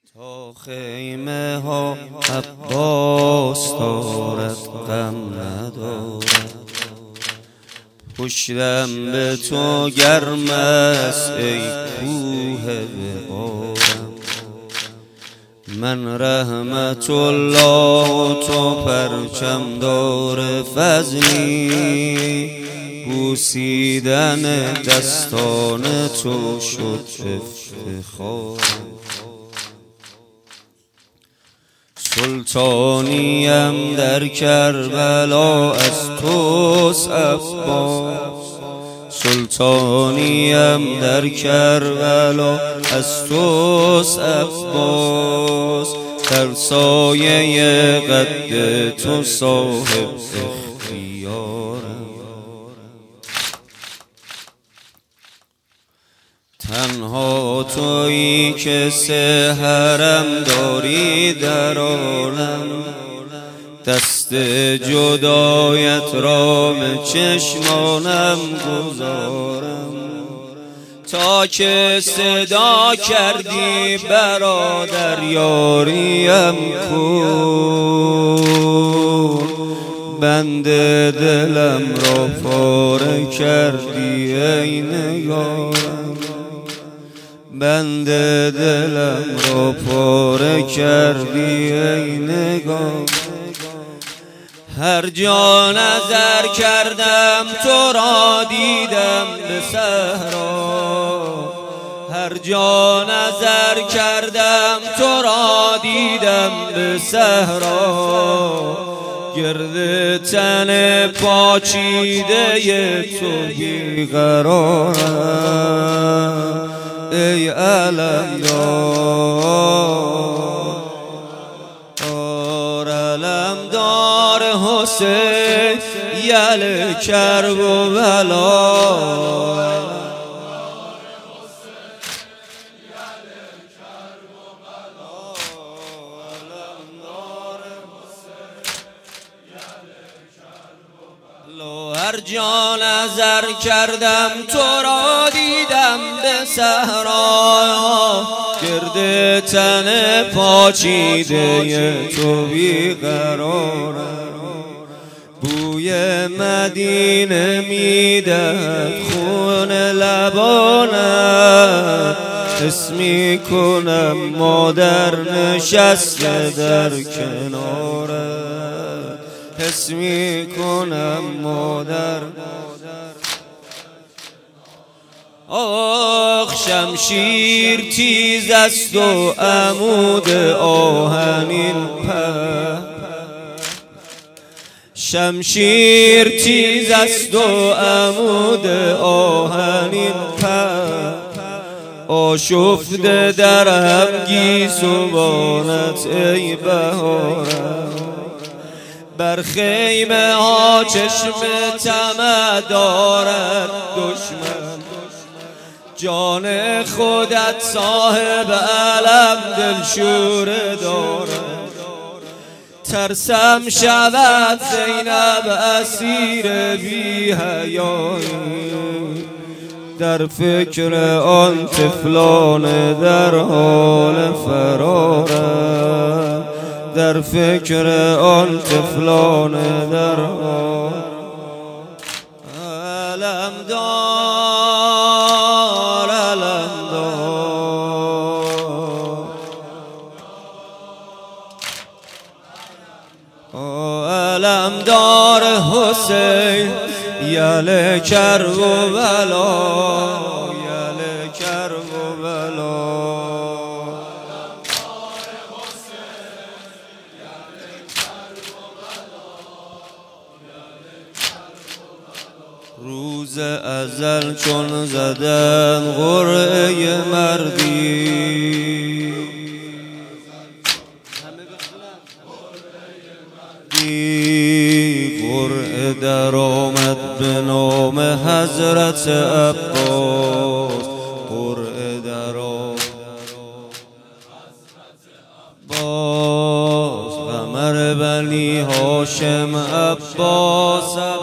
تا خیمه ها عباس دارد غم ندارد، پشتم به تو گرم است ای کوه وقارم. من رحمت الله و تو پرچم دار فضلی، بوسیدن دستان تو شد افتخارم. سلطانیم در کربلا از توست عباس، سلطانیم در کربلا از توست عباس. در سایه قد تو صاحب اختیارم. تنها تویی که سحرم داری در عالم، دست جدایت را به چشمانم گذارم. تا که صدا کردی برادر یاریم کن، بند دلم را پاره کردی ای نگارم. بند دلم را پاره کردی ای نگارم. هر جا نظر کردم تو را دیدم به صحرا، هر جا نظر کردم تو را دیدم به صحرا. گرد تن پاچیده تو بیقرارم ای علمدار حسین یل کرب و بلا. هر جا نظر کردم تو را دیدم به صحرا، گرد تن پاچیده تو بیقرارم. بوی مدینه میدهد خون لبانم، حس میکنم مادر نشسته در کنارم، حس میکنم مادر. آخ شمشیر تیز است و عمود آهنین په، شمشیر تیز است و عمود آهنین په. آشفته در هم گیسوانت ای بهارم. بر خیمه ها چشم طمع دارد دشمن، جان خودت صاحب علم دلشور دارد. ترسم شود زینب اسیر بی حیایی، در فکر آن طفلان در حال فرارم، در فکر آن طفلان در حال. علمدار علمدار حسین یل کرب و بلا، یل کرب و بلا. روز ازل چون زدن قرعه مردی، قرعه در آمد به نام حضرت عباس، قرعه در آمد عباس. قمر بنی هاشم عباس